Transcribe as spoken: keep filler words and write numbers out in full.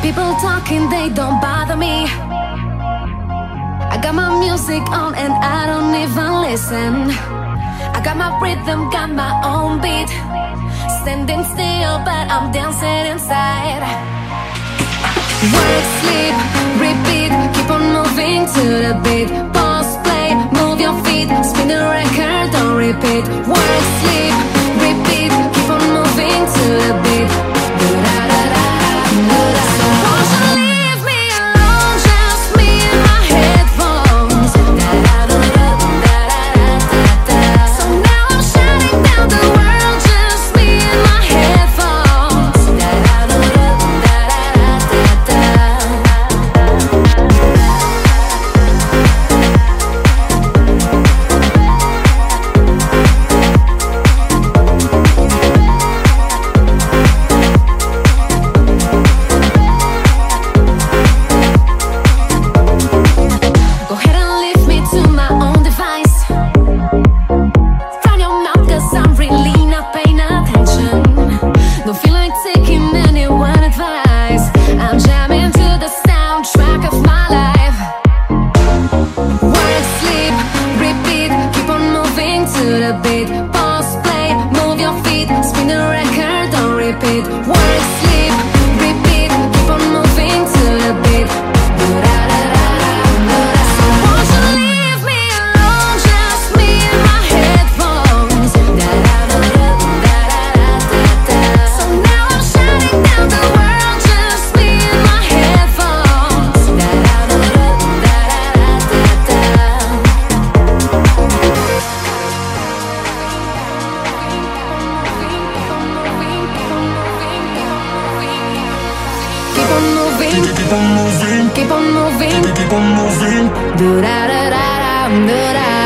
People talking, they don't bother me. I got my music on and I don't even listen. I got my rhythm, got my own beat. Standing still, but I'm dancing inside. Work, sleep, repeat, keep on moving to the beat. Pause, play, move your feet, spin the record, don't repeat. Work, sleep, repeat, keep on moving to the beat. Do-da-da-da, do-da. So won't you leave me alone, just me and my headphones. Da-da-da-da-da-da-da-da. So now I'm shutting down the world, just me and my headphones. Da-da-da-da-da-da-da-da. Go ahead and leave me to my own device. Run your mouth, cause I'm really not paying attention. Don't feel like taking anyone advice. I'm jamming to the soundtrack of my life. Work, sleep, repeat, keep on moving to the beat. Pause, play, move your feet, spin the record, don't repeat. Work, sleep, repeat, keep on moving to the beat. Do-da-da-da-da-da-da. So won't you leave me alone, just me and my headphones. Da-da-da-da-da-da-da-da. So now I'm shutting down the world, just me and my headphones. Keep on moving, Keep on moving, keep on moving, keep on moving. do da da da da, do da.